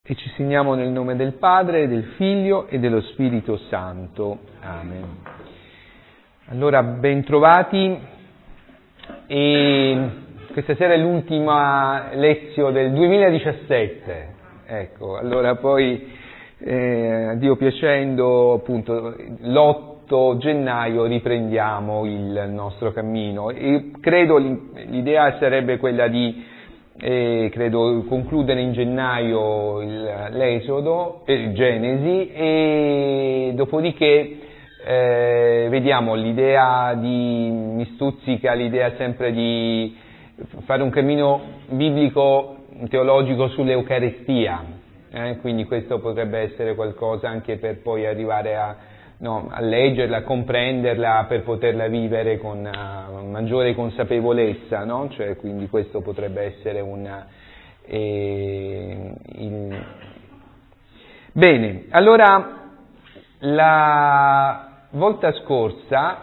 E ci segniamo nel nome del Padre, del Figlio e dello Spirito Santo. Amen. Allora, bentrovati. E questa sera è l'ultima lezione del 2017. Ecco, allora poi, Dio piacendo, appunto, l'8 gennaio riprendiamo il nostro cammino. E credo l'idea sarebbe quella di credo concludere in gennaio l'Esodo, Genesi, e dopodiché vediamo l'idea mi stuzzica l'idea sempre di fare un cammino biblico teologico sull'Eucaristia, quindi questo potrebbe essere qualcosa anche per poi arrivare a leggerla, a comprenderla, per poterla vivere con maggiore consapevolezza, no? Cioè, quindi questo potrebbe essere Bene, allora la volta scorsa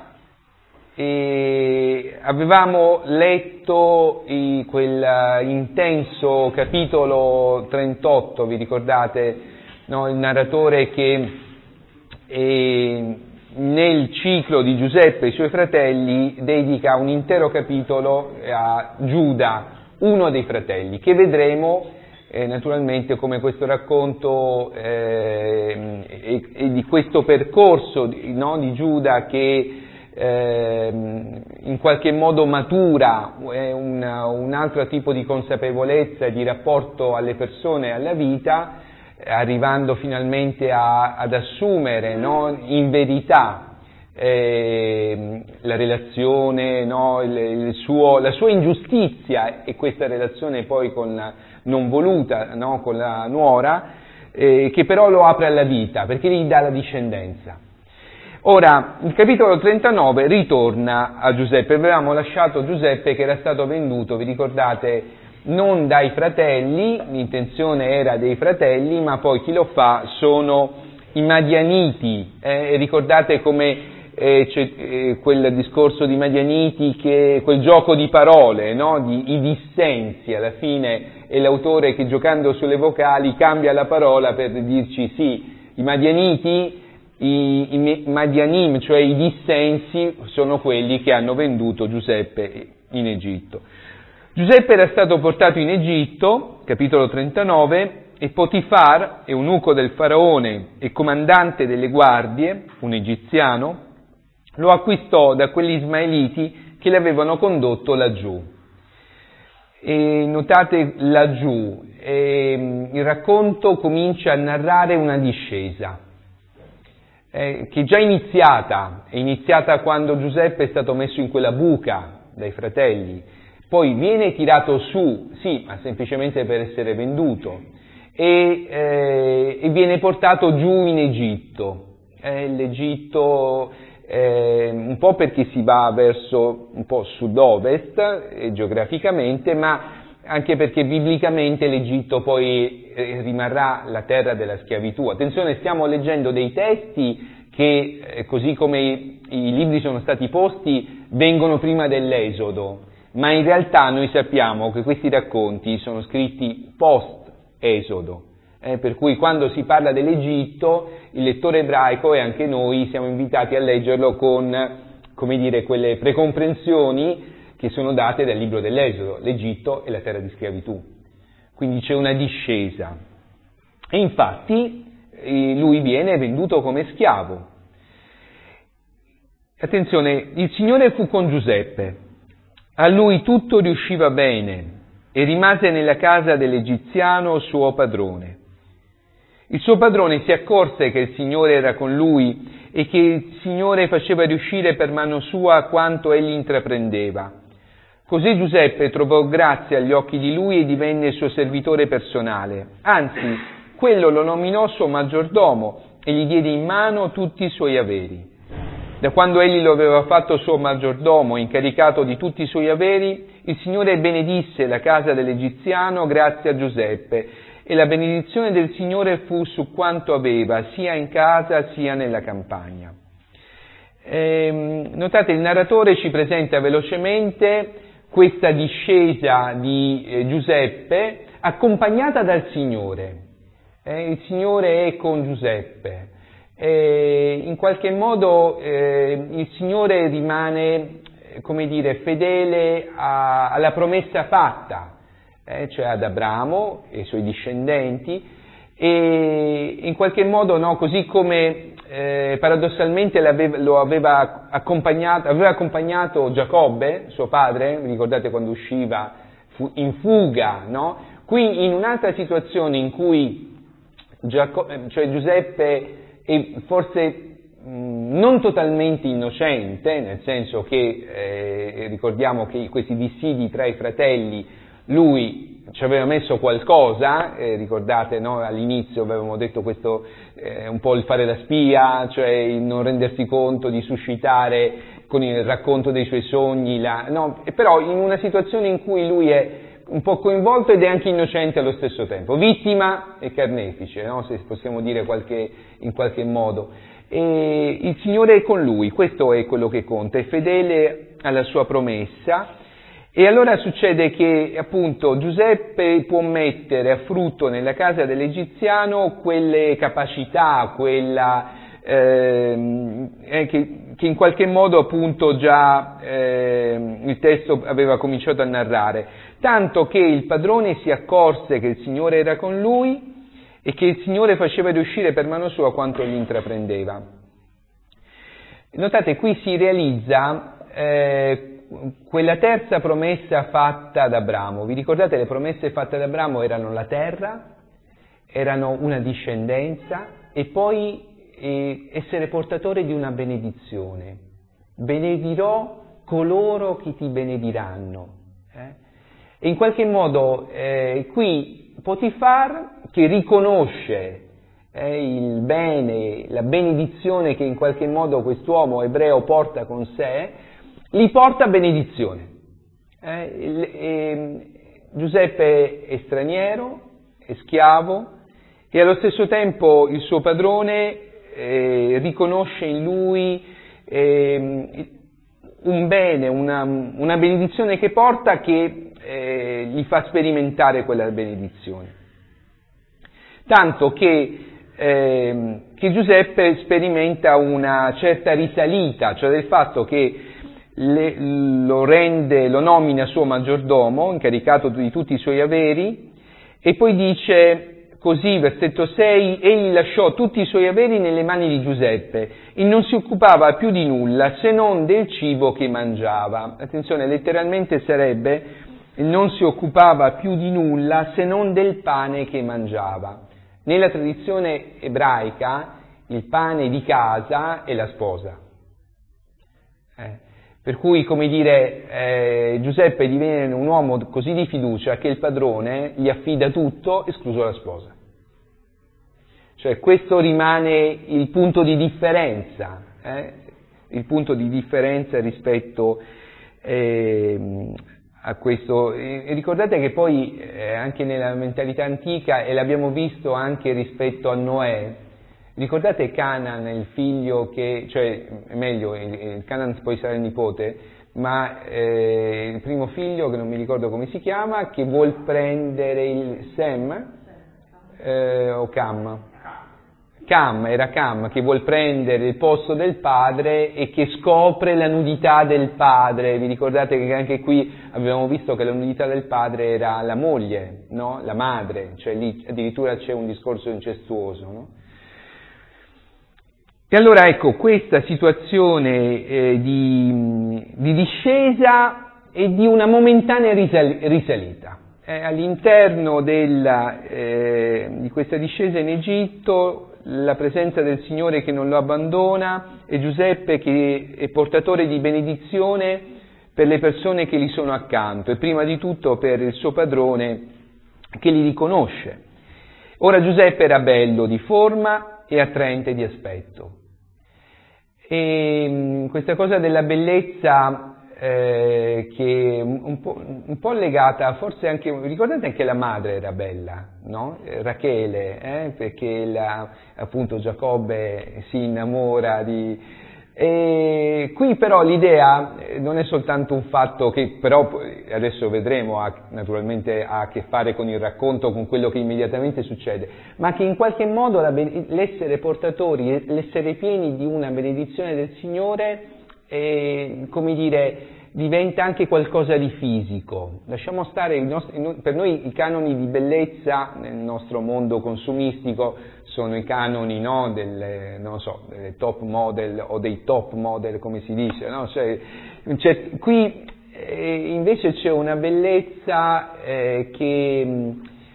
avevamo letto quel intenso capitolo 38, vi ricordate, no? Il narratore che nel ciclo di Giuseppe e i suoi fratelli dedica un intero capitolo a Giuda, uno dei fratelli, che vedremo naturalmente come questo racconto e di questo percorso di Giuda che in qualche modo matura un altro tipo di consapevolezza e di rapporto alle persone e alla vita, arrivando finalmente ad assumere in verità la relazione, la sua ingiustizia e questa relazione poi non voluta con la nuora, che però lo apre alla vita perché gli dà la discendenza. Ora, il capitolo 39 ritorna a Giuseppe. Avevamo lasciato Giuseppe che era stato venduto, vi ricordate, non dai fratelli, l'intenzione era dei fratelli, ma poi chi lo fa sono i Madianiti. Ricordate come c'è quel discorso di Madianiti, quel gioco di parole, i dissensi, alla fine è l'autore che giocando sulle vocali cambia la parola per dirci sì, i Madianiti, i Madianim, cioè i dissensi, sono quelli che hanno venduto Giuseppe in Egitto. Giuseppe era stato portato in Egitto, capitolo 39, e Potifar, eunuco del faraone e comandante delle guardie, un egiziano, lo acquistò da quegli ismaeliti che l'avevano condotto laggiù. E notate laggiù, il racconto comincia a narrare una discesa, che è già iniziata, è iniziata quando Giuseppe è stato messo in quella buca dai fratelli. Poi viene tirato su, sì, ma semplicemente per essere venduto, e viene portato giù in Egitto. L'Egitto, un po' perché si va verso un po' sud-ovest geograficamente, ma anche perché biblicamente l'Egitto poi rimarrà la terra della schiavitù. Attenzione, stiamo leggendo dei testi che, così come i libri sono stati posti, vengono prima dell'Esodo. Ma in realtà noi sappiamo che questi racconti sono scritti post-Esodo, per cui quando si parla dell'Egitto, il lettore ebraico e anche noi siamo invitati a leggerlo con, quelle precomprensioni che sono date dal libro dell'Esodo, l'Egitto è la terra di schiavitù. Quindi c'è una discesa. E infatti lui viene venduto come schiavo. Attenzione, il Signore fu con Giuseppe. A lui tutto riusciva bene e rimase nella casa dell'egiziano suo padrone. Il suo padrone si accorse che il Signore era con lui e che il Signore faceva riuscire per mano sua quanto egli intraprendeva. Così Giuseppe trovò grazia agli occhi di lui e divenne il suo servitore personale. Anzi, quello lo nominò suo maggiordomo e gli diede in mano tutti i suoi averi. Da quando egli lo aveva fatto suo maggiordomo, incaricato di tutti i suoi averi, il Signore benedisse la casa dell'egiziano grazie a Giuseppe, e la benedizione del Signore fu su quanto aveva, sia in casa sia nella campagna. Notate, il narratore ci presenta velocemente questa discesa di Giuseppe accompagnata dal Signore. il Signore è con Giuseppe. In qualche modo il Signore rimane, come dire, fedele alla promessa fatta, cioè ad Abramo e ai suoi discendenti, e in qualche modo, no, così come paradossalmente aveva accompagnato Giacobbe, suo padre, vi ricordate quando usciva in fuga, no? Qui in un'altra situazione in cui cioè Giuseppe è forse non totalmente innocente, nel senso che ricordiamo che questi dissidi tra i fratelli, lui ci aveva messo qualcosa, ricordate, no? All'inizio avevamo detto questo, un po' il fare la spia, cioè il non rendersi conto di suscitare con il racconto dei suoi sogni, però in una situazione in cui lui è un po' coinvolto ed è anche innocente allo stesso tempo, vittima e carnefice, no? Se possiamo dire in qualche modo. E il Signore è con lui, questo è quello che conta, è fedele alla sua promessa. E allora succede che appunto Giuseppe può mettere a frutto nella casa dell'egiziano quelle capacità, che in qualche modo appunto già il testo aveva cominciato a narrare, tanto che il padrone si accorse che il Signore era con lui e che il Signore faceva riuscire per mano sua quanto gli intraprendeva. Notate, qui si realizza quella terza promessa fatta ad Abramo. Vi ricordate, le promesse fatte ad Abramo erano la terra, erano una discendenza e poi essere portatore di una benedizione. Benedirò coloro che ti benediranno. E in qualche modo qui Potifar, che riconosce il bene, la benedizione che in qualche modo quest'uomo ebreo porta con sé, li porta a benedizione. Giuseppe è straniero, è schiavo, e allo stesso tempo il suo padrone riconosce in lui un bene, una benedizione che porta, che gli fa sperimentare quella benedizione. Tanto che Giuseppe sperimenta una certa risalita, cioè del fatto che lo nomina suo maggiordomo, incaricato di tutti i suoi averi, e poi dice così, versetto 6, egli lasciò tutti i suoi averi nelle mani di Giuseppe e non si occupava più di nulla se non del cibo che mangiava. Attenzione, letteralmente sarebbe non si occupava più di nulla se non del pane che mangiava. Nella tradizione ebraica il pane di casa è la sposa. Per cui, come dire, Giuseppe diviene un uomo così di fiducia che il padrone gli affida tutto, escluso la sposa. Cioè questo rimane il punto di differenza, rispetto a questo. E ricordate che poi anche nella mentalità antica, e l'abbiamo visto anche rispetto a Noè, ricordate Canaan, il figlio Canaan poi sarà il nipote, ma il primo figlio, che non mi ricordo come si chiama, che vuol prendere il Sem, o Cam? Era Cam, che vuol prendere il posto del padre e che scopre la nudità del padre. Vi ricordate che anche qui abbiamo visto che la nudità del padre era la moglie, no? La madre, cioè lì addirittura c'è un discorso incestuoso, no? E allora ecco, questa situazione di discesa e di una momentanea risalita. All'interno di questa discesa in Egitto, la presenza del Signore che non lo abbandona, e Giuseppe che è portatore di benedizione per le persone che gli sono accanto, e prima di tutto per il suo padrone che li riconosce. Ora Giuseppe era bello di forma e attraente di aspetto. E questa cosa della bellezza che è un po' legata, forse anche, ricordate anche la madre era bella, no? Rachele, perché appunto Giacobbe si innamora E qui però l'idea non è soltanto un fatto che però adesso vedremo naturalmente ha a che fare con il racconto, con quello che immediatamente succede, ma che in qualche modo l'essere portatori, l'essere pieni di una benedizione del Signore, come dire, diventa anche qualcosa di fisico. Lasciamo stare per noi i canoni di bellezza nel nostro mondo consumistico sono i canoni, no, delle top model o dei top model, come si dice, no? Qui invece c'è una bellezza che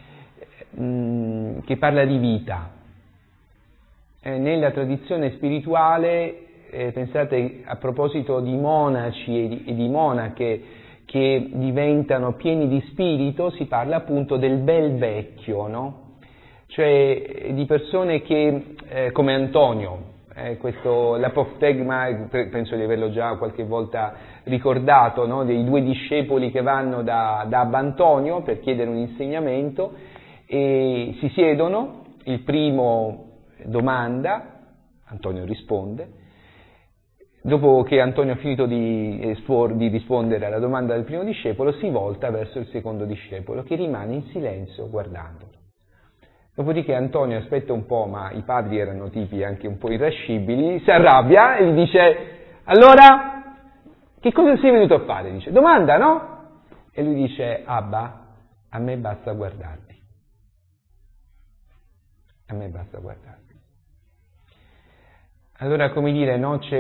parla di vita. Nella tradizione spirituale, pensate a proposito di monaci e di monache che diventano pieni di spirito, si parla appunto del bel vecchio, no? Cioè di persone che, come Antonio, l'apoftegma, penso di averlo già qualche volta ricordato, no? Dei 2 discepoli che vanno da Abba Antonio per chiedere un insegnamento e si siedono, il primo domanda, Antonio risponde, dopo che Antonio ha finito di rispondere alla domanda del primo discepolo, si volta verso il secondo discepolo che rimane in silenzio guardandolo. Dopodiché Antonio aspetta un po', ma i padri erano tipi anche un po' irascibili, si arrabbia e gli dice: allora, che cosa sei venuto a fare? Dice: domanda, no? E lui dice: Abba, a me basta guardarti. A me basta guardarti. Allora, come dire, no? C'è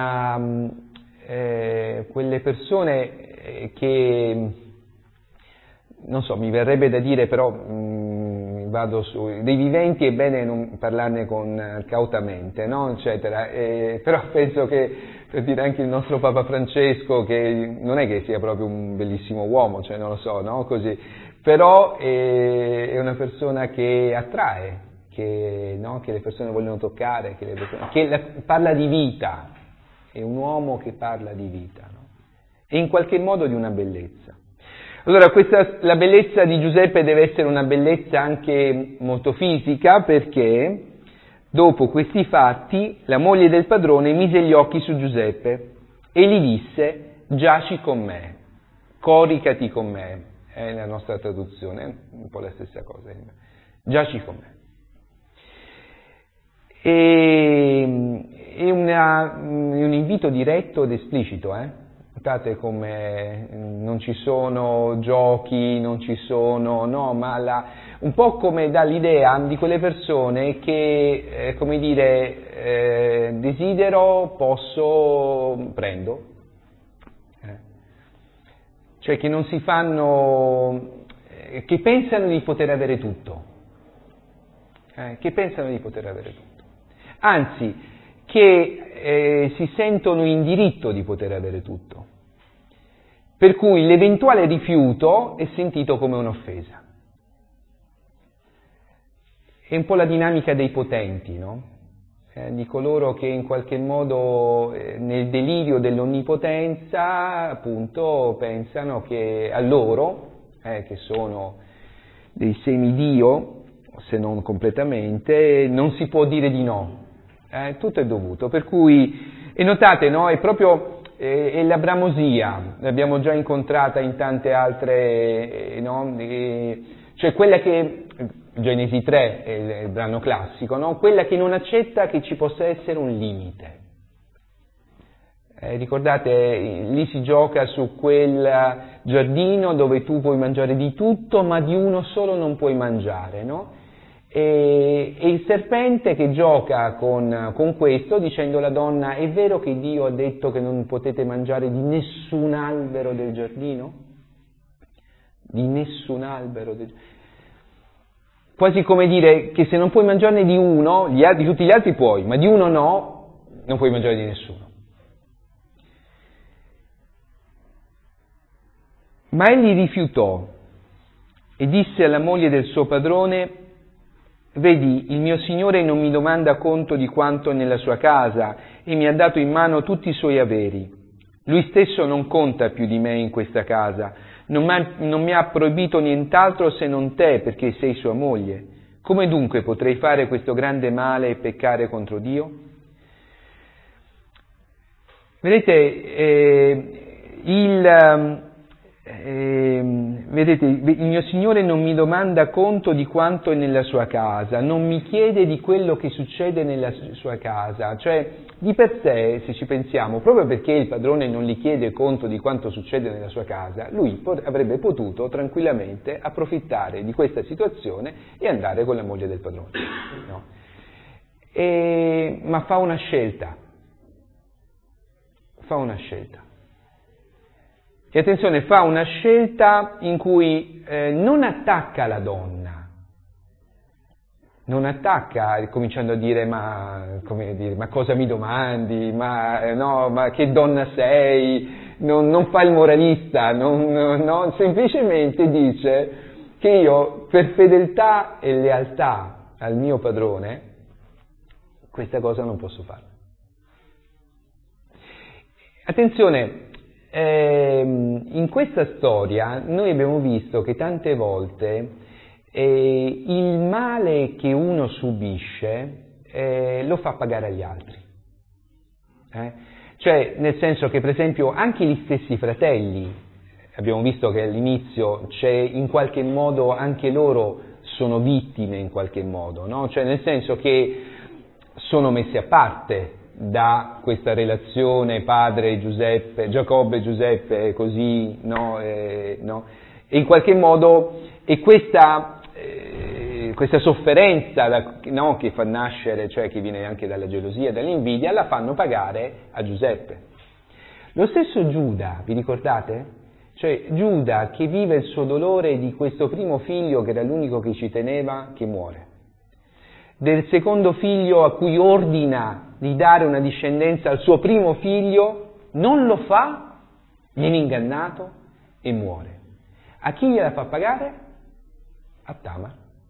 quelle persone che, non so, mi verrebbe da dire però, vado su, dei viventi è bene non parlarne cautamente, no? Eccetera. Però penso che, per dire anche il nostro Papa Francesco, che non è che sia proprio un bellissimo uomo, cioè non lo so, no? Così, però è una persona che attrae, che le persone vogliono toccare, parla di vita, è un uomo che parla di vita, no? E in qualche modo di una bellezza. Allora la bellezza di Giuseppe deve essere una bellezza anche molto fisica, perché dopo questi fatti la moglie del padrone mise gli occhi su Giuseppe e gli disse: giaci con me, coricati con me, è la nostra traduzione, è un po' la stessa cosa, giaci con me. È un invito diretto ed esplicito, Notate come non ci sono giochi, non ci sono, no, ma un po' come dà l'idea di quelle persone che, come dire, desidero, posso, prendo. Cioè che non si fanno, che pensano di poter avere tutto. Che pensano di poter avere tutto. Anzi, che si sentono in diritto di poter avere tutto. Per cui l'eventuale rifiuto è sentito come un'offesa. È un po' la dinamica dei potenti, no? Di coloro che in qualche modo nel delirio dell'onnipotenza appunto pensano che a loro, che sono dei semidio, se non completamente, non si può dire di no. Tutto è dovuto, per cui, e notate, no, è proprio è la bramosia, l'abbiamo già incontrata in tante altre, no, cioè quella che, Genesi 3 è il brano classico, no, quella che non accetta che ci possa essere un limite. Ricordate, lì si gioca su quel giardino dove tu puoi mangiare di tutto, ma di uno solo non puoi mangiare, no? E il serpente che gioca con questo, dicendo alla donna: è vero che Dio ha detto che non potete mangiare di nessun albero del giardino? Di nessun albero del giardino. Quasi come dire che se non puoi mangiarne di uno, di tutti gli altri puoi, ma di uno no, non puoi mangiare di nessuno. Ma egli rifiutò e disse alla moglie del suo padrone: vedi, il mio signore non mi domanda conto di quanto è nella sua casa e mi ha dato in mano tutti i suoi averi. Lui stesso non conta più di me in questa casa, non mi ha proibito nient'altro se non te, perché sei sua moglie. Come dunque potrei fare questo grande male e peccare contro Dio? Vedete, il mio Signore non mi domanda conto di quanto è nella sua casa, non mi chiede di quello che succede nella sua casa, cioè di per sé, se ci pensiamo, proprio perché il padrone non gli chiede conto di quanto succede nella sua casa, lui avrebbe potuto tranquillamente approfittare di questa situazione e andare con la moglie del padrone, no? Ma fa una scelta. E attenzione, fa una scelta in cui non attacca la donna, non attacca cominciando a dire ma cosa mi domandi, ma che donna sei, non fa il moralista, no, semplicemente dice che io per fedeltà e lealtà al mio padrone questa cosa non posso fare. Attenzione, in questa storia noi abbiamo visto che tante volte il male che uno subisce lo fa pagare agli altri. Cioè, nel senso che per esempio anche gli stessi fratelli, abbiamo visto che all'inizio c'è in qualche modo anche loro sono vittime in qualche modo, no? Cioè nel senso che sono messi a parte da questa relazione padre Giuseppe, Giacobbe e Giuseppe, così, no? E in qualche modo, e questa sofferenza no, che fa nascere, cioè che viene anche dalla gelosia, dall'invidia, la fanno pagare a Giuseppe. Lo stesso Giuda, vi ricordate? Cioè Giuda che vive il suo dolore di questo primo figlio che era l'unico che ci teneva, che muore. Del secondo figlio a cui ordina di dare una discendenza al suo primo figlio, non lo fa, viene ingannato e muore. A chi gliela fa pagare? A Tamar.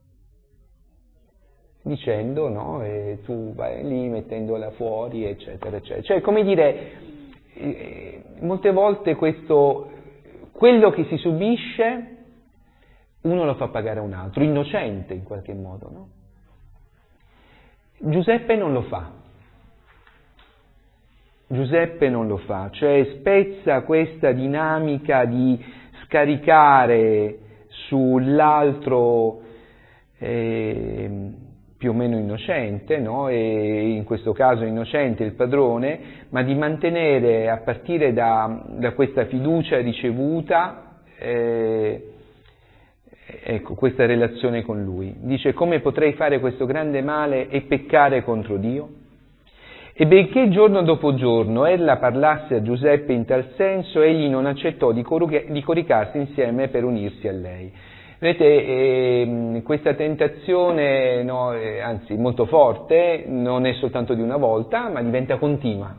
Dicendo, no, tu vai lì mettendola fuori, eccetera, eccetera. Cioè, come dire, molte volte quello che si subisce, uno lo fa pagare a un altro, innocente in qualche modo, no? Giuseppe non lo fa, cioè spezza questa dinamica di scaricare sull'altro più o meno innocente, no? E in questo caso innocente il padrone, ma di mantenere a partire da questa fiducia ricevuta ecco, questa relazione con lui. Dice: come potrei fare questo grande male e peccare contro Dio? E benché giorno dopo giorno ella parlasse a Giuseppe in tal senso, egli non accettò di coricarsi insieme per unirsi a lei. Vedete, questa tentazione, no, anzi molto forte, non è soltanto di una volta, ma diventa continua.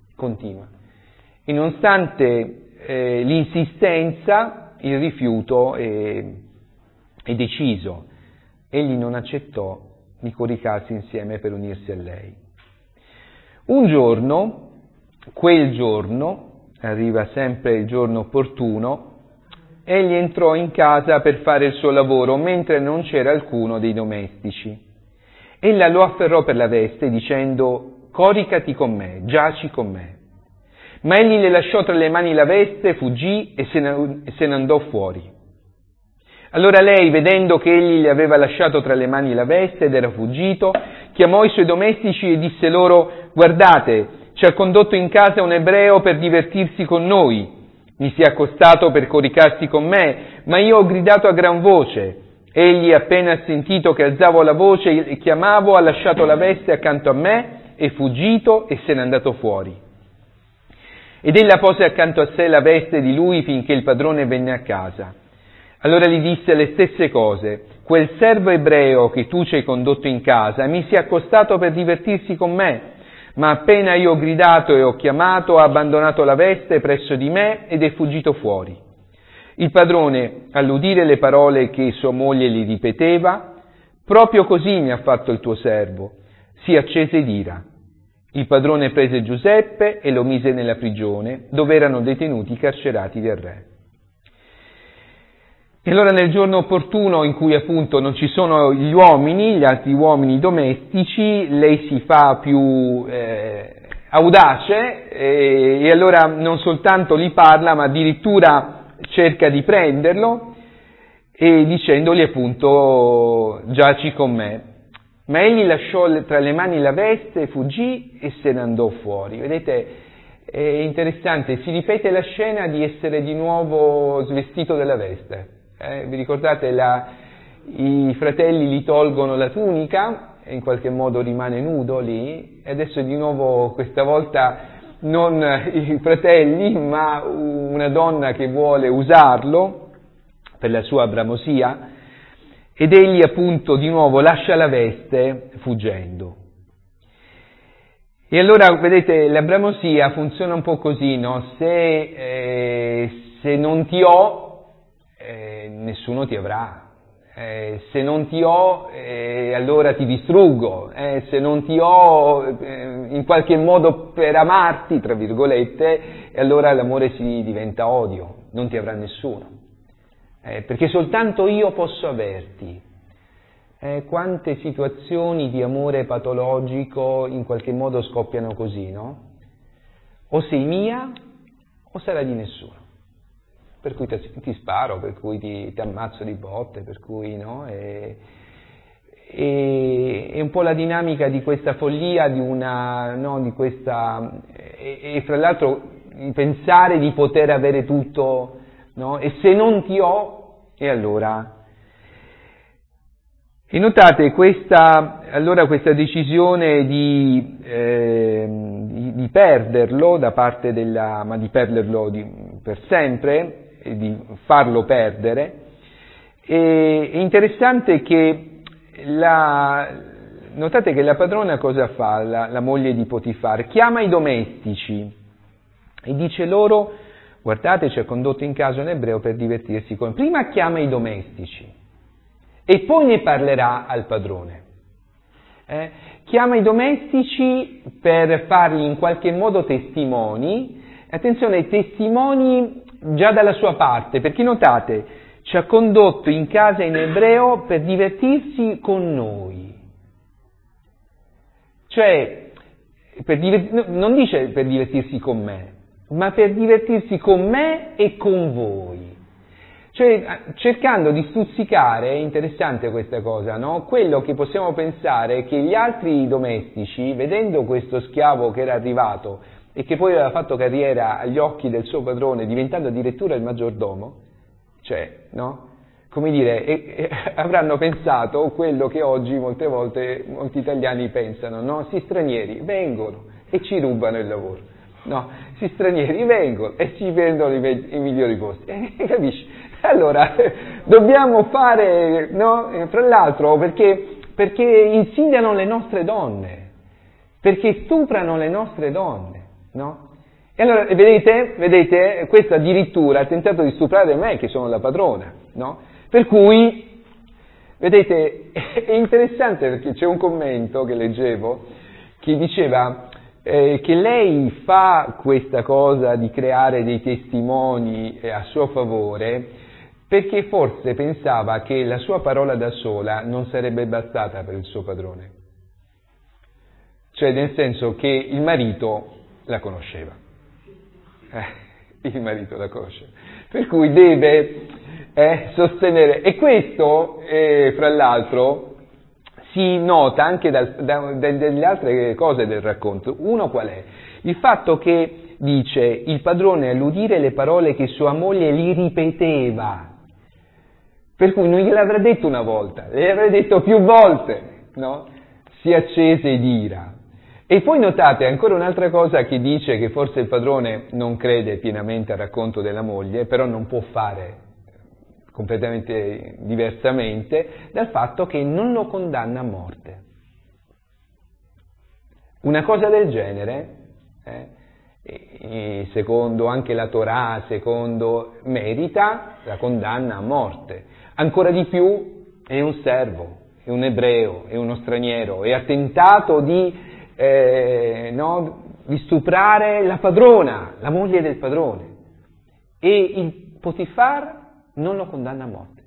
E nonostante l'insistenza, il rifiuto è deciso. Egli non accettò di coricarsi insieme per unirsi a lei. Un giorno, quel giorno, arriva sempre il giorno opportuno, egli entrò in casa per fare il suo lavoro, mentre non c'era alcuno dei domestici. Ella lo afferrò per la veste, dicendo: coricati con me, giaci con me. Ma egli le lasciò tra le mani la veste, fuggì e se ne andò fuori. Allora lei, vedendo che egli le aveva lasciato tra le mani la veste ed era fuggito, chiamò i suoi domestici e disse loro: guardate, ci ha condotto in casa un ebreo per divertirsi con noi. Mi si è accostato per coricarsi con me, ma io ho gridato a gran voce. Egli, appena sentito che alzavo la voce e chiamavo, ha lasciato la veste accanto a me, è fuggito e se n'è andato fuori. Ed ella pose accanto a sé la veste di lui finché il padrone venne a casa. Allora gli disse le stesse cose: quel servo ebreo che tu ci hai condotto in casa mi si è accostato per divertirsi con me, ma appena io ho gridato e ho chiamato ha abbandonato la veste presso di me ed è fuggito fuori. Il padrone, all'udire le parole che sua moglie gli ripeteva: proprio così mi ha fatto il tuo servo, si accese d'ira. Il padrone prese Giuseppe e lo mise nella prigione, dove erano detenuti i carcerati del re. E allora nel giorno opportuno in cui appunto non ci sono gli altri uomini domestici, lei si fa più audace e allora non soltanto gli parla, ma addirittura cerca di prenderlo e dicendogli appunto giaci con me. Ma egli lasciò tra le mani la veste, fuggì e se ne andò fuori. Vedete, è interessante, si ripete la scena di essere di nuovo svestito della veste. Vi ricordate, i fratelli gli tolgono la tunica e in qualche modo rimane nudo lì, e adesso di nuovo questa volta non i fratelli, ma una donna che vuole usarlo per la sua bramosia, ed egli appunto di nuovo lascia la veste fuggendo. E allora, vedete, la bramosia funziona un po' così, no? Se non ti ho, nessuno ti avrà. Se non ti ho, allora ti distruggo. Se non ti ho, in qualche modo per amarti, tra virgolette, allora l'amore si diventa odio, non ti avrà nessuno. Perché soltanto io posso averti. Quante situazioni di amore patologico in qualche modo scoppiano così, no? O sei mia o sarai di nessuno. Per cui ti sparo, per cui ti ammazzo di botte, per cui, no? È un po' la dinamica di questa follia, di questa... E fra l'altro pensare di poter avere tutto, no? E se non ti ho, e allora... E notate questa decisione di perderlo da parte ma di perderlo per sempre, e di farlo perdere. È interessante che notate che la padrona cosa fa, la moglie di Potifar? Chiama i domestici e dice loro: guardate, ci ha condotto in casa un ebreo per divertirsi con... Prima chiama i domestici e poi ne parlerà al padrone. Chiama i domestici per farli in qualche modo testimoni, attenzione, testimoni già dalla sua parte, perché notate, ci ha condotto in casa in ebreo per divertirsi con noi. Cioè, non dice per divertirsi con me, ma per divertirsi con me e con voi. Cioè, cercando di stuzzicare, è interessante questa cosa, no? Quello che possiamo pensare è che gli altri domestici, vedendo questo schiavo che era arrivato e che poi aveva fatto carriera agli occhi del suo padrone, diventando addirittura il maggiordomo, cioè, no? Come dire, avranno pensato quello che oggi molte volte molti italiani pensano, no? Sì, stranieri vengono e ci rubano il lavoro. No, sì, stranieri vengono e ci prendono i migliori posti. Capisci? Allora, dobbiamo fare, no? Fra l'altro, perché insidiano le nostre donne, perché stuprano le nostre donne, no? E allora, vedete, questo addirittura ha tentato di stuprare me, che sono la padrona, no? Per cui, vedete, è interessante perché c'è un commento che leggevo che diceva che lei fa questa cosa di creare dei testimoni a suo favore perché forse pensava che la sua parola da sola non sarebbe bastata per il suo padrone. Cioè, nel senso che il marito la conosceva. Il marito la conosceva. Per cui deve sostenere. E questo, fra l'altro, si nota anche dalle altre cose del racconto. Uno qual è? Il fatto che dice il padrone all'udire le parole che sua moglie gli ripeteva. Per cui non gliel'avrà detto una volta, gliel'avrà detto più volte, no? Si accese d'ira. E poi notate ancora un'altra cosa che dice che forse il padrone non crede pienamente al racconto della moglie, però non può fare completamente diversamente, dal fatto che non lo condanna a morte. Una cosa del genere, secondo anche la Torah, merita la condanna a morte. Ancora di più è un servo, è un ebreo, è uno straniero, e ha tentato di stuprare la padrona, la moglie del padrone, e il Potifar non lo condanna a morte.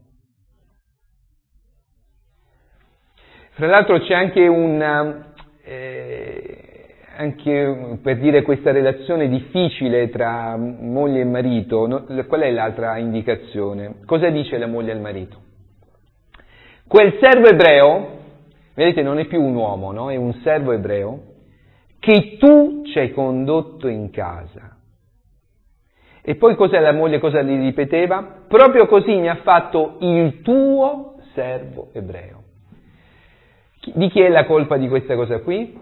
Fra l'altro c'è anche anche per dire questa relazione difficile tra moglie e marito, qual è l'altra indicazione? Cosa dice la moglie al marito? Quel servo ebreo, vedete, non è più un uomo, no? È un servo ebreo, che tu ci hai condotto in casa. E poi la moglie cosa gli ripeteva? Proprio così mi ha fatto il tuo servo ebreo. Di chi è la colpa di questa cosa qui?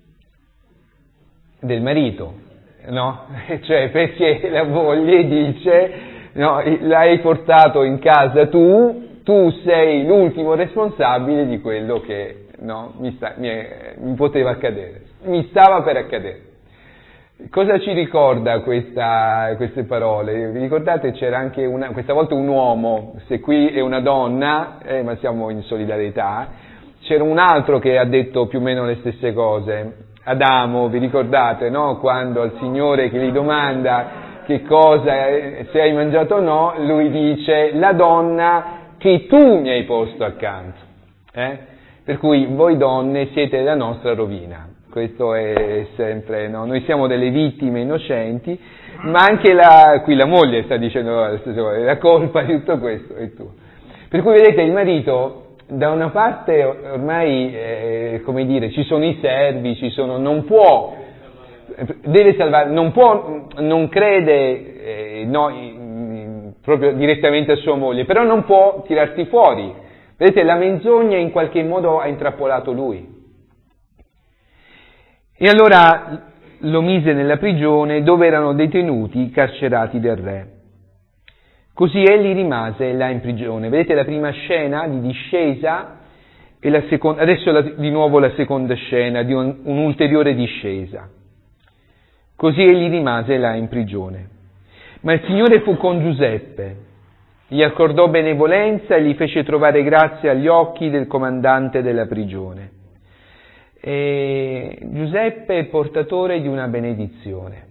Del marito, no? Cioè, perché la moglie dice, no, l'hai portato in casa tu sei l'ultimo responsabile di quello che, no, mi poteva accadere, mi stava per accadere. Cosa ci ricorda queste parole? Vi ricordate, c'era anche questa volta un uomo, se qui è una donna, ma siamo in solidarietà, c'era un altro che ha detto più o meno le stesse cose. Adamo, vi ricordate, no? Quando al Signore che gli domanda che cosa, se hai mangiato o no, lui dice, la donna che tu mi hai posto accanto. Per cui voi donne siete la nostra rovina. Questo è sempre, no? Noi siamo delle vittime innocenti, ma anche qui la moglie sta dicendo la stessa cosa, la colpa di tutto questo è tua. Per cui vedete, il marito, da una parte ormai, come dire, ci sono i servi, non può, deve salvare, non può, non crede, proprio direttamente a sua moglie, però non può tirarsi fuori. Vedete, la menzogna in qualche modo ha intrappolato lui. E allora lo mise nella prigione dove erano detenuti i carcerati del re. Così egli rimase là in prigione. Vedete la prima scena di discesa e la seconda, adesso di nuovo la seconda scena di un'ulteriore discesa. Così egli rimase là in prigione. Ma il Signore fu con Giuseppe, gli accordò benevolenza e gli fece trovare grazia agli occhi del comandante della prigione. E Giuseppe è portatore di una benedizione,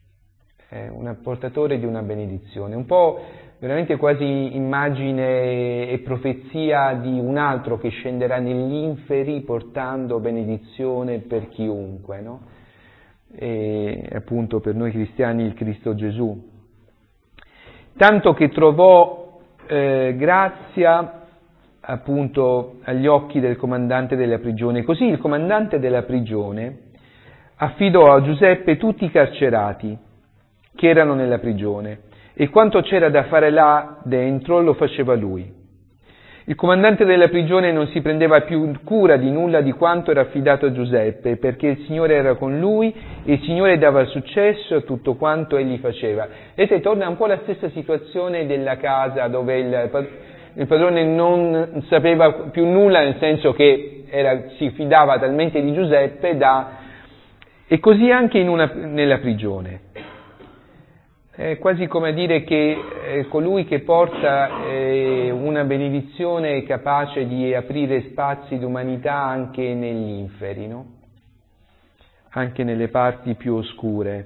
un po' veramente quasi immagine e profezia di un altro che scenderà negli inferi portando benedizione per chiunque, no? E appunto per noi cristiani il Cristo Gesù. Tanto che trovò grazia appunto agli occhi del comandante della prigione. Così il comandante della prigione affidò a Giuseppe tutti i carcerati che erano nella prigione e quanto c'era da fare là dentro lo faceva lui. Il comandante della prigione non si prendeva più cura di nulla di quanto era affidato a Giuseppe, perché il Signore era con lui e il Signore dava successo a tutto quanto egli faceva. Vedete, torna un po' la stessa situazione della casa dove il padrone non sapeva più nulla, nel senso che si fidava talmente di Giuseppe e così anche nella prigione. È quasi come a dire che colui che porta una benedizione è capace di aprire spazi di umanità anche negli inferi, no? Anche nelle parti più oscure.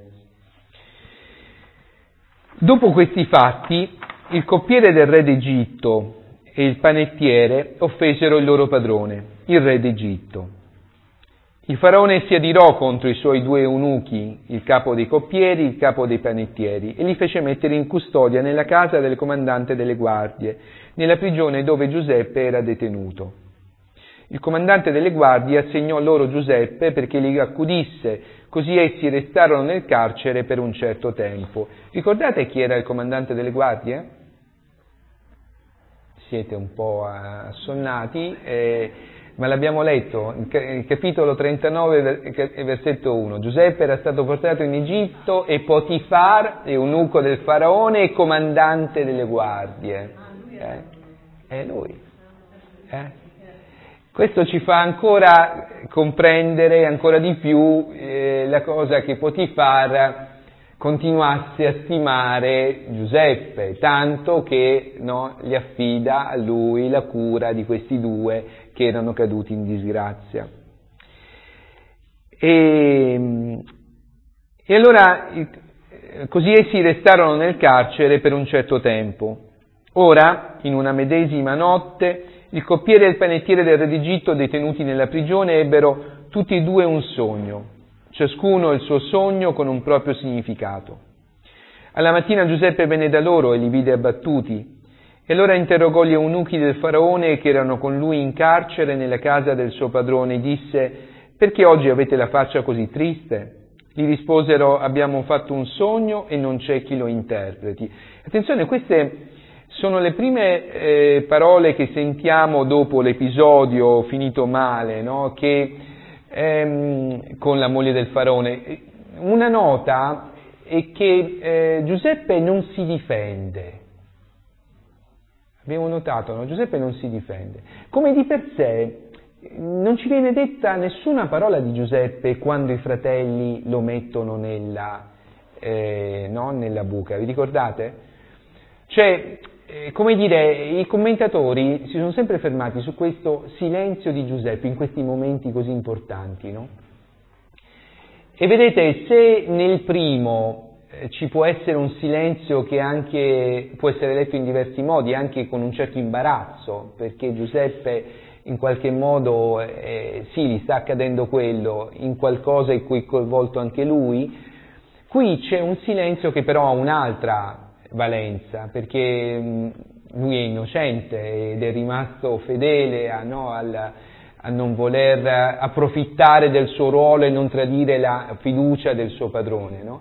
Dopo questi fatti, il coppiere del re d'Egitto e il panettiere offesero il loro padrone, il re d'Egitto. Il faraone si adirò contro i suoi 2 eunuchi, il capo dei coppieri, il capo dei panettieri, e li fece mettere in custodia nella casa del comandante delle guardie, nella prigione dove Giuseppe era detenuto. Il comandante delle guardie assegnò loro Giuseppe perché li accudisse, così essi restarono nel carcere per un certo tempo. Ricordate chi era il comandante delle guardie? Siete un po' assonnati, ma l'abbiamo letto, il capitolo 39, versetto 1. Giuseppe era stato portato in Egitto e Potifar, eunuco del faraone e comandante delle guardie. È lui. Questo ci fa ancora comprendere ancora di più la cosa che Potifar continuasse a stimare Giuseppe, tanto che gli affida a lui la cura di questi 2 che erano caduti in disgrazia. E allora così essi restarono nel carcere per un certo tempo. Ora, in una medesima notte, il coppiere e il panettiere del re d'Egitto, detenuti nella prigione, ebbero tutti e 2 un sogno. ciascuno il suo sogno con un proprio significato. Alla mattina Giuseppe venne da loro e li vide abbattuti, e allora interrogò gli eunuchi del faraone che erano con lui in carcere nella casa del suo padrone e disse: «Perché oggi avete la faccia così triste?» Gli risposero: «Abbiamo fatto un sogno e non c'è chi lo interpreti». Attenzione, queste sono le prime parole che sentiamo dopo l'episodio finito male, no? Con la moglie del faraone. Una nota è che Giuseppe non si difende. Abbiamo notato, no? Giuseppe non si difende. Come di per sé non ci viene detta nessuna parola di Giuseppe quando i fratelli lo mettono nella buca. Vi ricordate? Cioè, come dire, i commentatori si sono sempre fermati su questo silenzio di Giuseppe in questi momenti così importanti, no? E vedete, se nel primo ci può essere un silenzio che anche può essere letto in diversi modi, anche con un certo imbarazzo, perché Giuseppe in qualche modo sì, gli sta accadendo quello, in qualcosa in cui è coinvolto anche lui, qui c'è un silenzio che però ha un'altra valenza, perché lui è innocente ed è rimasto fedele a non voler approfittare del suo ruolo e non tradire la fiducia del suo padrone, no?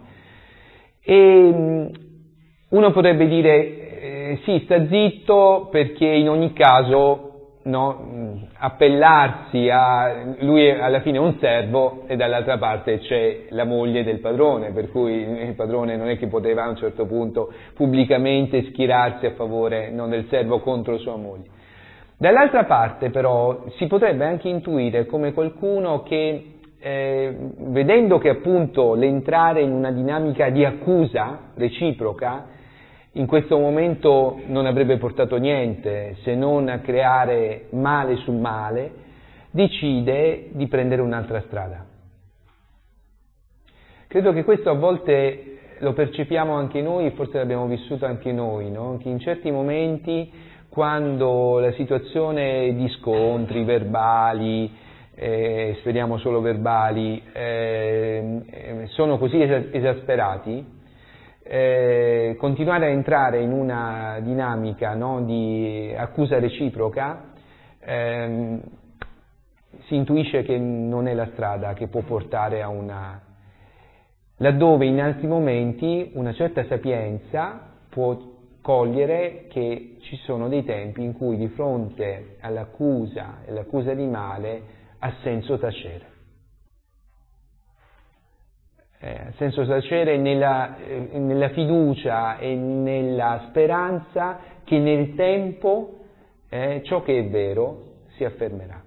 E uno potrebbe dire sì, sta zitto perché in ogni caso, no, appellarsi a lui alla fine è un servo e dall'altra parte c'è la moglie del padrone, per cui il padrone non è che poteva a un certo punto pubblicamente schierarsi a favore del servo contro sua moglie. Dall'altra parte però si potrebbe anche intuire come qualcuno che vedendo che appunto l'entrare in una dinamica di accusa reciproca in questo momento non avrebbe portato niente se non a creare male sul male, decide di prendere un'altra strada. Credo che questo a volte lo percepiamo anche noi, forse l'abbiamo vissuto anche noi, no? Che in certi momenti, quando la situazione di scontri verbali, speriamo solo verbali, sono così esasperati, continuare a entrare in una dinamica, no, di accusa reciproca si intuisce che non è la strada che può portare a laddove in altri momenti una certa sapienza può cogliere che ci sono dei tempi in cui di fronte all'accusa e l'accusa di male ha senso tacere. Ha senso tacere nella fiducia e nella speranza che nel tempo ciò che è vero si affermerà.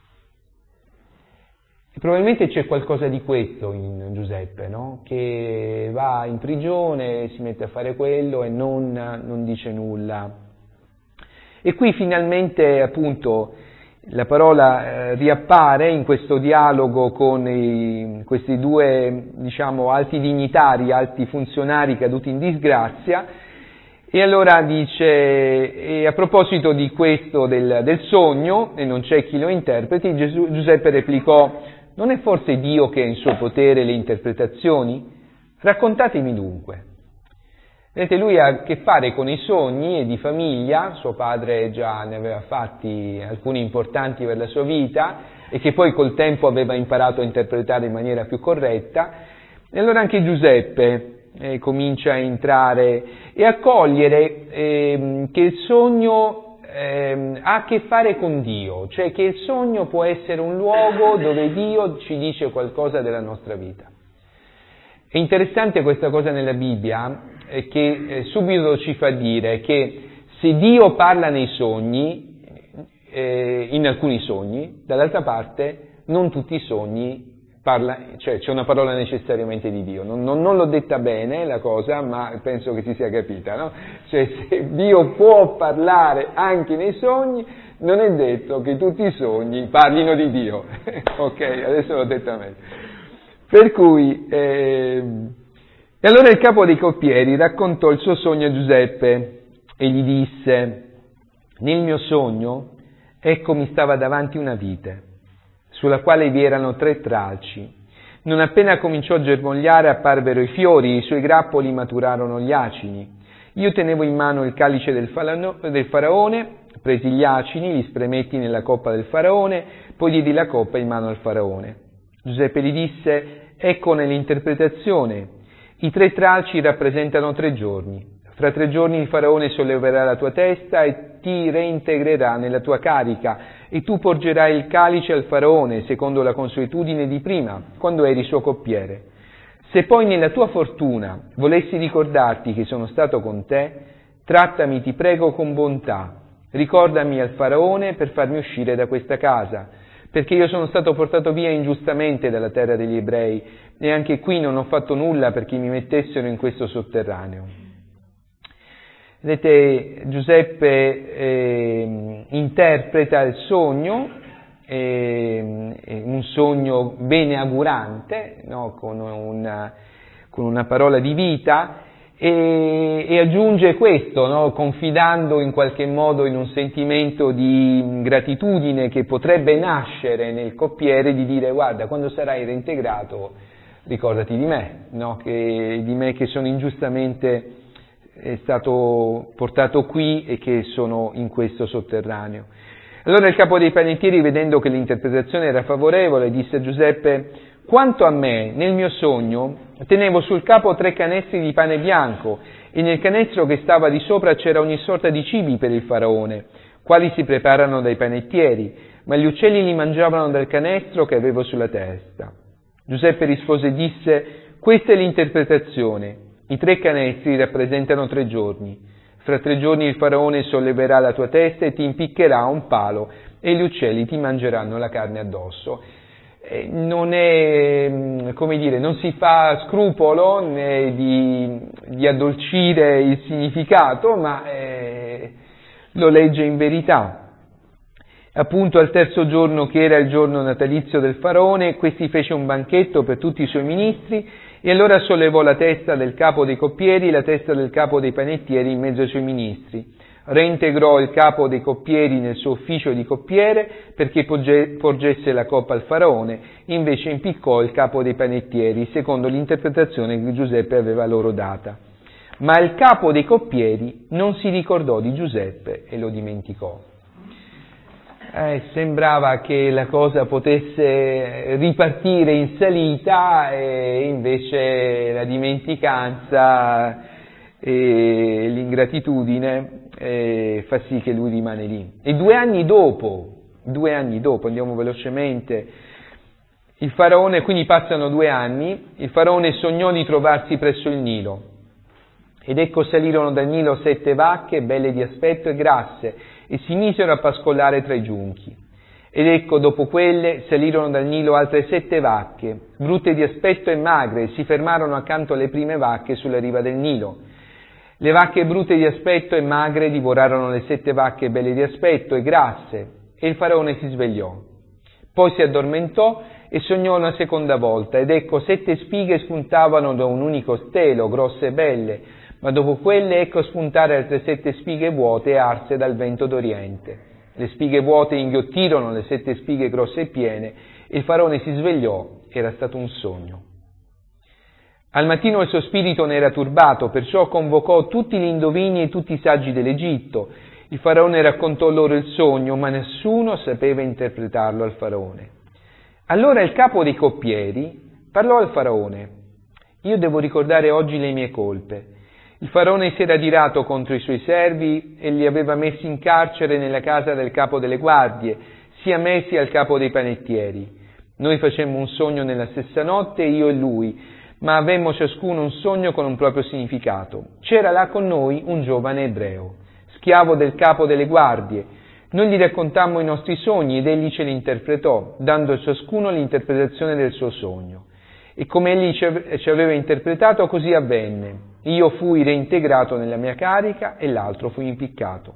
E probabilmente c'è qualcosa di questo in Giuseppe, no? Che va in prigione, si mette a fare quello e non dice nulla. E qui finalmente appunto la parola riappare in questo dialogo con questi due, diciamo, alti dignitari, alti funzionari caduti in disgrazia, e allora dice, e a proposito di questo del sogno, e non c'è chi lo interpreti, Giuseppe replicò: non è forse Dio che ha in suo potere le interpretazioni? Raccontatemi dunque. Vedete, lui ha a che fare con i sogni e di famiglia, suo padre già ne aveva fatti alcuni importanti per la sua vita e che poi col tempo aveva imparato a interpretare in maniera più corretta, e allora anche Giuseppe comincia a entrare e a cogliere che il sogno ha a che fare con Dio, cioè che il sogno può essere un luogo dove Dio ci dice qualcosa della nostra vita. È interessante questa cosa nella Bibbia, che subito ci fa dire che se Dio parla nei sogni, in alcuni sogni, dall'altra parte non tutti i sogni cioè c'è una parola necessariamente di Dio. Non l'ho detta bene la cosa, ma penso che si sia capita, no? Cioè se Dio può parlare anche nei sogni, non è detto che tutti i sogni parlino di Dio. Ok, adesso l'ho detta meglio. Per cui, e allora il capo dei coppieri raccontò il suo sogno a Giuseppe e gli disse: nel mio sogno, ecco mi stava davanti una vite, sulla quale vi erano 3 tralci. Non appena cominciò a germogliare apparvero i fiori, e i suoi grappoli maturarono gli acini. Io tenevo in mano il calice del faraone, presi gli acini, li spremetti nella coppa del faraone, poi diedi la coppa in mano al faraone. Giuseppe gli disse: ecco nell'interpretazione, i 3 tralci rappresentano 3 giorni. Fra 3 giorni il faraone solleverà la tua testa e ti reintegrerà nella tua carica, e tu porgerai il calice al faraone, secondo la consuetudine di prima, quando eri suo coppiere. Se poi nella tua fortuna volessi ricordarti che sono stato con te, trattami, ti prego, con bontà. Ricordami al faraone per farmi uscire da questa casa, perché io sono stato portato via ingiustamente dalla terra degli ebrei, e anche qui non ho fatto nulla perché mi mettessero in questo sotterraneo. Vedete, Giuseppe interpreta il sogno, un sogno beneaugurante, no? con una parola di vita, e aggiunge questo, no? Confidando in qualche modo in un sentimento di gratitudine che potrebbe nascere nel coppiere, di dire: guarda, quando sarai reintegrato ricordati di me, no? Di me che sono ingiustamente è stato portato qui e che sono in questo sotterraneo. Allora il capo dei panettieri, vedendo che l'interpretazione era favorevole, disse a Giuseppe: quanto a me, nel mio sogno tenevo sul capo 3 canestri di pane bianco, e nel canestro che stava di sopra c'era ogni sorta di cibi per il faraone, quali si preparano dai panettieri, ma gli uccelli li mangiavano dal canestro che avevo sulla testa. Giuseppe rispose e disse: questa è l'interpretazione. I 3 canestri rappresentano 3 giorni. Fra 3 giorni il faraone solleverà la tua testa e ti impiccherà a un palo, e gli uccelli ti mangeranno la carne addosso. Non è, come dire, non si fa scrupolo di addolcire il significato, ma lo legge in verità. Appunto al 3° giorno, che era il giorno natalizio del faraone, questi fece un banchetto per tutti i suoi ministri, e allora sollevò la testa del capo dei coppieri e la testa del capo dei panettieri in mezzo ai suoi ministri. Reintegrò il capo dei coppieri nel suo ufficio di coppiere perché porgesse la coppa al faraone, invece impiccò il capo dei panettieri, secondo l'interpretazione che Giuseppe aveva loro data. Ma il capo dei coppieri non si ricordò di Giuseppe e lo dimenticò. Sembrava che la cosa potesse ripartire in salita, e invece la dimenticanza e l'ingratitudine fa sì che lui rimane lì. E 2 anni dopo, andiamo velocemente, il faraone, quindi passano 2 anni, il faraone sognò di trovarsi presso il Nilo, ed ecco salirono dal Nilo 7 vacche, belle di aspetto e grasse, e si misero a pascolare tra i giunchi. Ed ecco, dopo quelle, salirono dal Nilo altre 7 vacche, brutte di aspetto e magre, e si fermarono accanto alle prime vacche sulla riva del Nilo. Le vacche brutte di aspetto e magre divorarono le 7 vacche belle di aspetto e grasse, e il faraone si svegliò. Poi si addormentò e sognò una seconda volta, ed ecco 7 spighe spuntavano da un unico stelo, grosse e belle, ma dopo quelle ecco spuntare altre 7 spighe vuote e arse dal vento d'Oriente. Le spighe vuote inghiottirono le 7 spighe grosse e piene, e il faraone si svegliò, era stato un sogno. Al mattino il suo spirito ne era turbato, perciò convocò tutti gli indovini e tutti i saggi dell'Egitto. Il faraone raccontò loro il sogno, ma nessuno sapeva interpretarlo al faraone. Allora il capo dei coppieri parlò al faraone: io devo ricordare oggi le mie colpe. Il faraone si era adirato contro i suoi servi e li aveva messi in carcere nella casa del capo delle guardie, sia me sia il capo dei panettieri. Noi facemmo un sogno nella stessa notte, io e lui, ma avemmo ciascuno un sogno con un proprio significato. C'era là con noi un giovane ebreo, schiavo del capo delle guardie. Noi gli raccontammo i nostri sogni ed egli ce li interpretò, dando a ciascuno l'interpretazione del suo sogno. E come egli ci aveva interpretato, così avvenne. Io fui reintegrato nella mia carica e l'altro fu impiccato.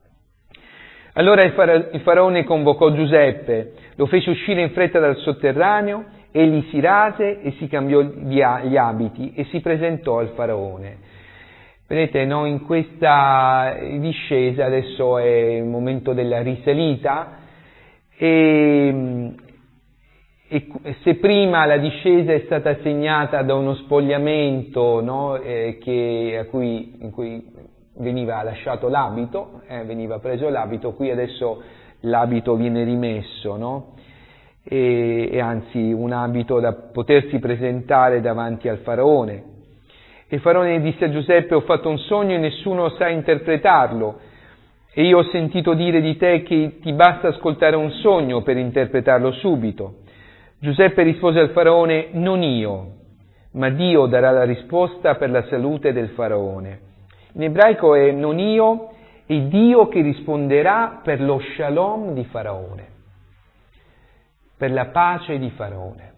Allora il faraone convocò Giuseppe, lo fece uscire in fretta dal sotterraneo, egli si rase e si cambiò gli abiti e si presentò al faraone. Vedete, no, in questa discesa adesso è il momento della risalita, e e se prima la discesa è stata segnata da uno spogliamento, no, in cui veniva lasciato l'abito, veniva preso l'abito, qui adesso l'abito viene rimesso, no? E anzi un abito da potersi presentare davanti al faraone. Il faraone disse a Giuseppe: ho fatto un sogno e nessuno sa interpretarlo, e io ho sentito dire di te che ti basta ascoltare un sogno per interpretarlo subito. Giuseppe rispose al faraone: non io, ma Dio darà la risposta per la salute del faraone. In ebraico è non io, è Dio che risponderà per lo shalom di faraone, per la pace di faraone.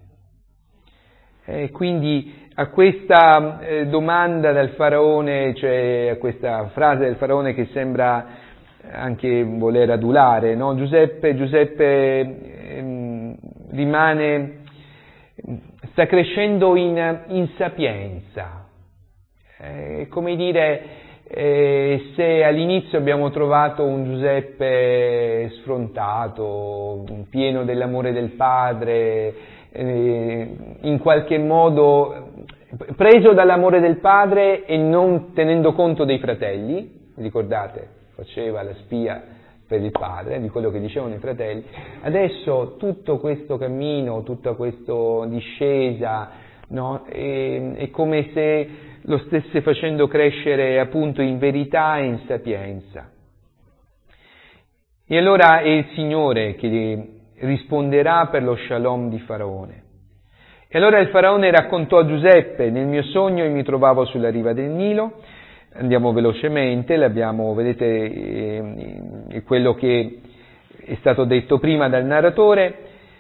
Quindi a questa domanda del faraone, cioè a questa frase del faraone che sembra anche voler adulare, no? Giuseppe sta crescendo in sapienza. Come dire, se all'inizio abbiamo trovato un Giuseppe sfrontato, pieno dell'amore del padre, in qualche modo preso dall'amore del padre e non tenendo conto dei fratelli, ricordate? Faceva la spia per il padre, di quello che dicevano i fratelli. Adesso tutto questo cammino, tutta questa discesa, no? È come se lo stesse facendo crescere appunto in verità e in sapienza. E allora è il Signore che risponderà per lo shalom di Faraone. E allora il Faraone raccontò a Giuseppe: nel mio sogno io mi trovavo sulla riva del Nilo. Andiamo velocemente, vedete quello che è stato detto prima dal narratore,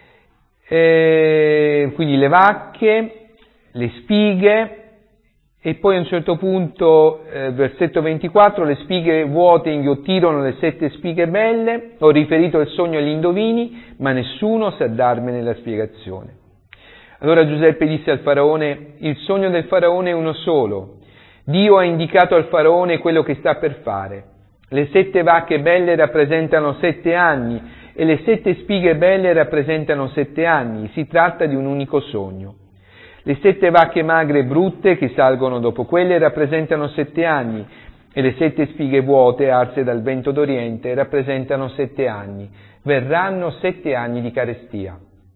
quindi le vacche, le spighe, e poi a un certo punto, versetto 24, le spighe vuote inghiottirono le 7 spighe belle, ho riferito il sogno agli indovini, ma nessuno sa darmene la spiegazione. Allora Giuseppe disse al Faraone: il sogno del Faraone è uno solo. Dio ha indicato al Faraone quello che sta per fare. Le 7 vacche belle rappresentano 7 anni e le 7 spighe belle rappresentano 7 anni. Si tratta di un unico sogno. Le 7 vacche magre e brutte che salgono dopo quelle rappresentano 7 anni e le 7 spighe vuote arse dal vento d'Oriente rappresentano 7 anni. Verranno 7 anni di carestia.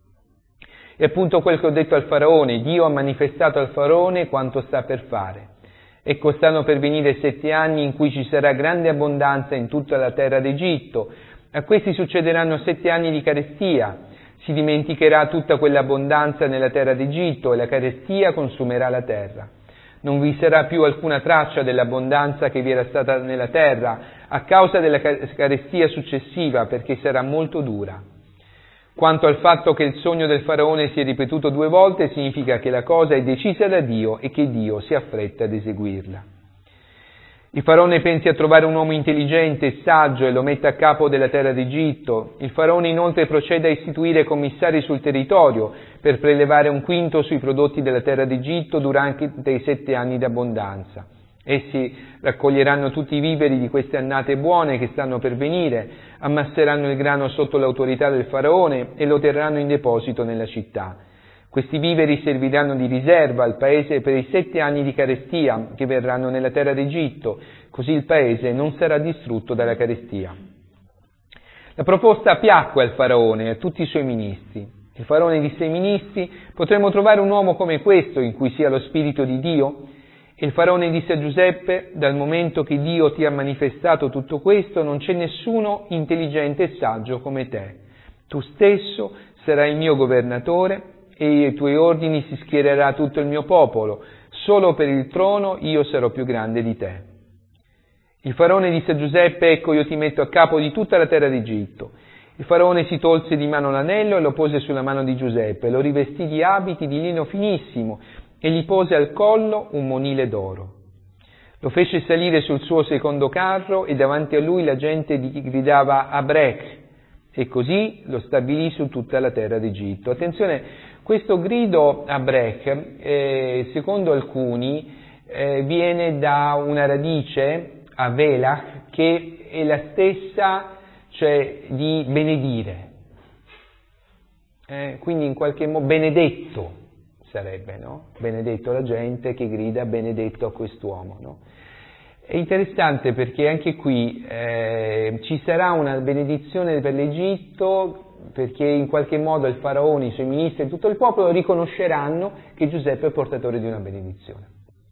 E appunto quel che ho detto al Faraone: Dio ha manifestato al Faraone quanto sta per fare. Ecco, stanno per venire 7 anni in cui ci sarà grande abbondanza in tutta la terra d'Egitto. A questi succederanno 7 anni di carestia. Si dimenticherà tutta quell'abbondanza nella terra d'Egitto e la carestia consumerà la terra. Non vi sarà più alcuna traccia dell'abbondanza che vi era stata nella terra a causa della carestia successiva, perché sarà molto dura. Quanto al fatto che il sogno del Faraone si è ripetuto 2 volte, significa che la cosa è decisa da Dio e che Dio si affretta ad eseguirla. Il Faraone pensi a trovare un uomo intelligente e saggio e lo metta a capo della terra d'Egitto. Il Faraone inoltre procede a istituire commissari sul territorio per prelevare 1/5 sui prodotti della terra d'Egitto durante i 7 anni d'abbondanza. Essi raccoglieranno tutti i viveri di queste annate buone che stanno per venire, ammasseranno il grano sotto l'autorità del Faraone e lo terranno in deposito nella città. Questi viveri serviranno di riserva al paese per i 7 anni di carestia che verranno nella terra d'Egitto, così il paese non sarà distrutto dalla carestia. La proposta piacque al Faraone e a tutti i suoi ministri. Il Faraone disse ai ministri: potremmo trovare un uomo come questo in cui sia lo spirito di Dio? E il Faraone disse a Giuseppe: dal momento che Dio ti ha manifestato tutto questo, non c'è nessuno intelligente e saggio come te. Tu stesso sarai il mio governatore e ai tuoi ordini si schiererà tutto il mio popolo. Solo per il trono io sarò più grande di te. Il Faraone disse a Giuseppe: ecco, io ti metto a capo di tutta la terra d'Egitto. Il Faraone si tolse di mano l'anello e lo pose sulla mano di Giuseppe, lo rivestì di abiti di lino finissimo e gli pose al collo un monile d'oro. Lo fece salire sul suo secondo carro e davanti a lui la gente gli gridava Abrech, e così lo stabilì su tutta la terra d'Egitto. Attenzione, questo grido Abrech, secondo alcuni, viene da una radice, Avelach, che è la stessa, cioè di benedire. quindi in qualche modo benedetto sarebbe, no? Benedetto la gente che grida benedetto a quest'uomo, no? È interessante perché anche qui ci sarà una benedizione per l'Egitto, perché in qualche modo il faraone, i suoi ministri e tutto il popolo riconosceranno che Giuseppe è portatore di una benedizione.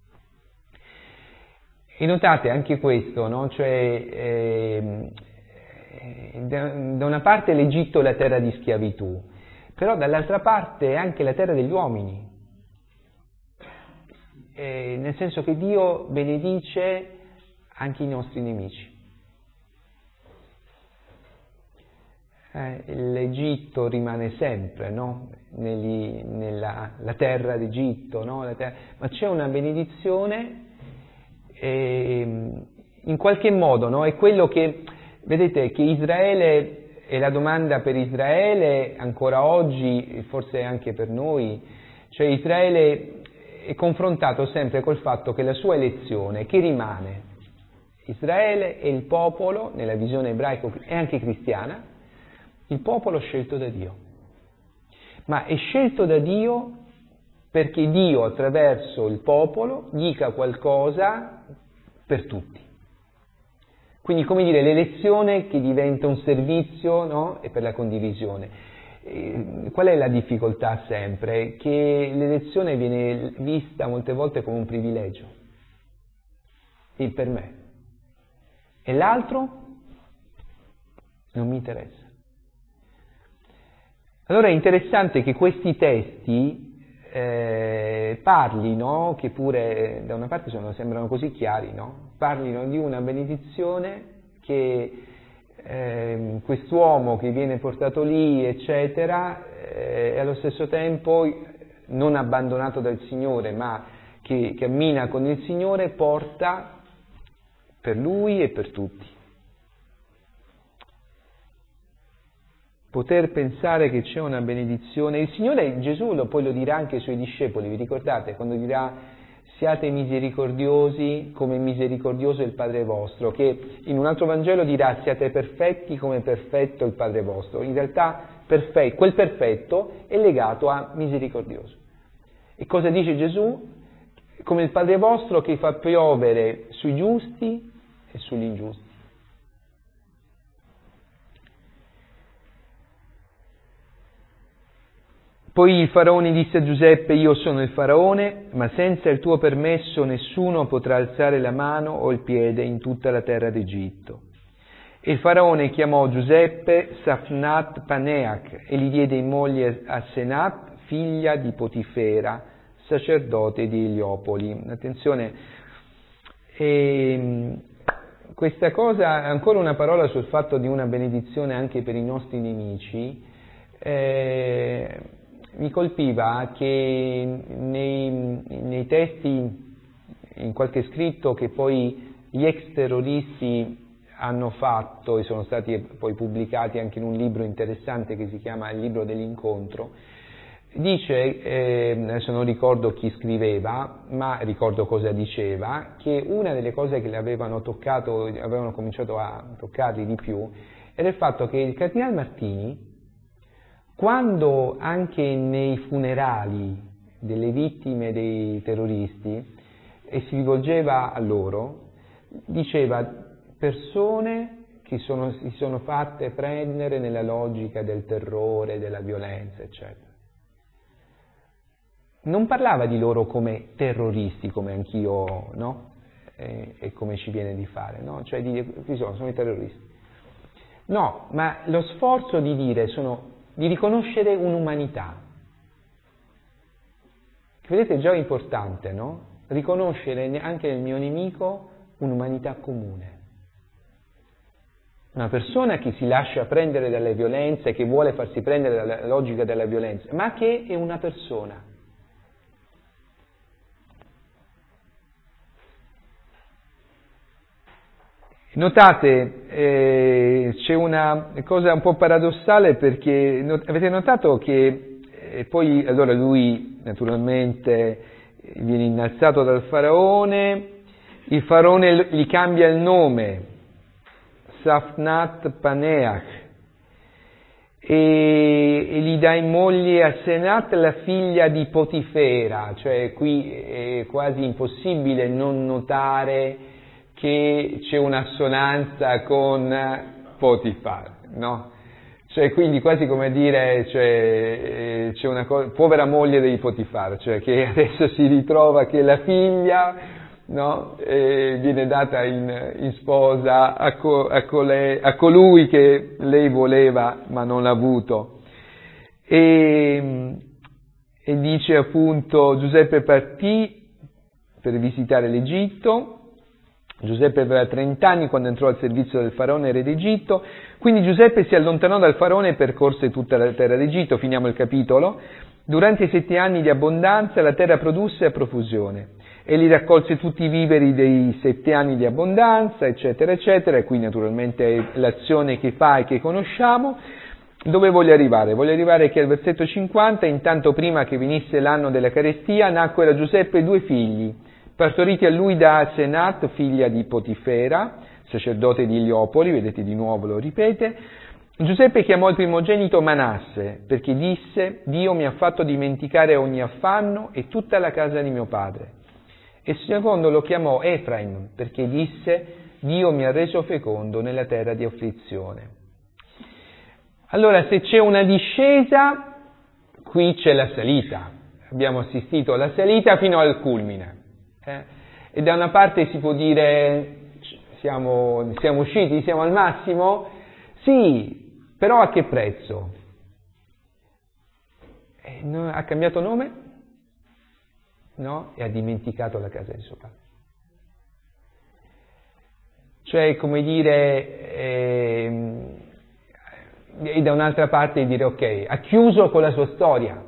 E notate anche questo, no? Cioè, da una parte l'Egitto è la terra di schiavitù, però dall'altra parte è anche la terra degli uomini, nel senso che Dio benedice anche i nostri nemici. L'Egitto rimane sempre, no? La terra d'Egitto, no? Ma c'è una benedizione in qualche modo, no? È quello che, vedete, che Israele, è la domanda per Israele ancora oggi, forse anche per noi, cioè Israele è confrontato sempre col fatto che la sua elezione, che rimane, Israele è il popolo, nella visione ebraica e anche cristiana, il popolo scelto da Dio. Ma è scelto da Dio perché Dio attraverso il popolo dica qualcosa per tutti. Quindi, come dire, l'elezione che diventa un servizio, no? E per la condivisione. Qual è la difficoltà sempre? Che l'elezione viene vista molte volte come un privilegio, il per me. E l'altro non mi interessa. Allora è interessante che questi testi parlino, che pure da una parte sembrano così chiari, no? Parlino di una benedizione che quest'uomo che viene portato lì, eccetera, e allo stesso tempo non abbandonato dal Signore, ma che cammina con il Signore, porta per lui e per tutti. Poter pensare che c'è una benedizione. Il Signore Gesù poi lo dirà anche ai Suoi discepoli, vi ricordate? Quando dirà siate misericordiosi come misericordioso è il Padre vostro, che in un altro Vangelo dirà siate perfetti come perfetto il Padre vostro. In realtà quel perfetto è legato a misericordioso. E cosa dice Gesù? Come il Padre vostro che fa piovere sui giusti e sugli ingiusti. Poi il faraone disse a Giuseppe, io sono il faraone, ma senza il tuo permesso nessuno potrà alzare la mano o il piede in tutta la terra d'Egitto. E il faraone chiamò Giuseppe Safnat Paneach e gli diede in moglie a Senat, figlia di Potifera, sacerdote di Eliopoli. Attenzione, questa cosa, ancora una parola sul fatto di una benedizione anche per i nostri nemici. Mi colpiva che nei testi, in qualche scritto che poi gli ex terroristi hanno fatto e sono stati poi pubblicati anche in un libro interessante che si chiama Il libro dell'incontro, dice, adesso non ricordo chi scriveva, ma ricordo cosa diceva, che una delle cose che le avevano cominciato a toccarli di più era il fatto che il Cardinal Martini, quando anche nei funerali delle vittime dei terroristi e si rivolgeva a loro, diceva persone che si sono fatte prendere nella logica del terrore, della violenza, eccetera. Non parlava di loro come terroristi, come anch'io, no? E come ci viene di fare, no? Cioè qui sono i terroristi. No, ma lo sforzo di dire di riconoscere un'umanità. Vedete, già è importante, no? Riconoscere anche nel mio nemico un'umanità comune. Una persona che si lascia prendere dalle violenze, che vuole farsi prendere dalla logica della violenza, ma che è una persona. Notate, c'è una cosa un po' paradossale perché avete notato che poi allora lui naturalmente viene innalzato dal faraone, il faraone gli cambia il nome, Safnat Paneach, e gli dà in moglie Asenat, la figlia di Potifera, cioè qui è quasi impossibile non notare che c'è un'assonanza con Potifar, no? Cioè quindi quasi come dire, cioè, c'è una povera moglie di Potifar, cioè che adesso si ritrova che la figlia, no, viene data in sposa a colui che lei voleva ma non l'ha avuto. E dice appunto: Giuseppe partì per visitare l'Egitto. Giuseppe aveva 30 anni quando entrò al servizio del faraone re d'Egitto, quindi Giuseppe si allontanò dal faraone e percorse tutta la terra d'Egitto. Finiamo il capitolo. Durante i 7 anni di abbondanza la terra produsse a profusione. Egli raccolse tutti i viveri dei 7 anni di abbondanza, eccetera, eccetera, e qui naturalmente è l'azione che fa e che conosciamo. Dove voglio arrivare? Voglio arrivare che al versetto 50, intanto prima che venisse l'anno della carestia, nacquero a Giuseppe 2 figli, partoriti a lui da Asenat, figlia di Potifera, sacerdote di Eliopoli, vedete di nuovo lo ripete. Giuseppe chiamò il primogenito Manasse, perché disse: Dio mi ha fatto dimenticare ogni affanno e tutta la casa di mio padre. E il secondo lo chiamò Efraim, perché disse: Dio mi ha reso fecondo nella terra di afflizione. Allora, se c'è una discesa, qui c'è la salita. Abbiamo assistito alla salita fino al culmine. E da una parte si può dire: siamo usciti, siamo al massimo? Sì, però a che prezzo? Ha cambiato nome? No? E ha dimenticato la casa di suo padre. Cioè, come dire, e da un'altra parte dire: ok, ha chiuso con la sua storia.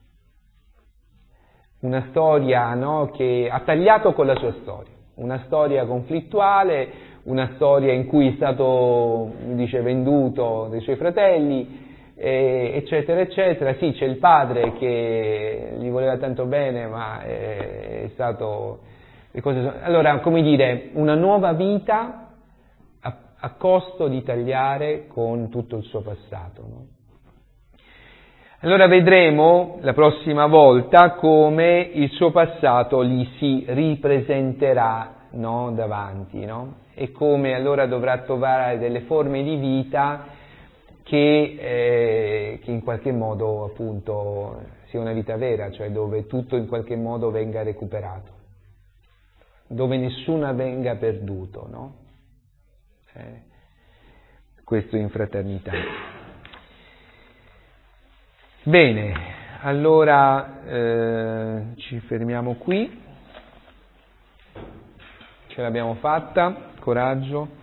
Una storia, no, che ha tagliato con la sua storia, una storia conflittuale, una storia in cui è stato, dice, venduto dai suoi fratelli, eccetera, eccetera. Sì, c'è il padre che gli voleva tanto bene, ma è stato... Allora, come dire, una nuova vita a costo di tagliare con tutto il suo passato, no? Allora vedremo la prossima volta come il suo passato gli si ripresenterà, no, davanti, no? E come allora dovrà trovare delle forme di vita che in qualche modo appunto sia una vita vera, cioè dove tutto in qualche modo venga recuperato, dove nessuno venga perduto, no? Questo in fraternità. Bene, allora ci fermiamo qui, ce l'abbiamo fatta, coraggio.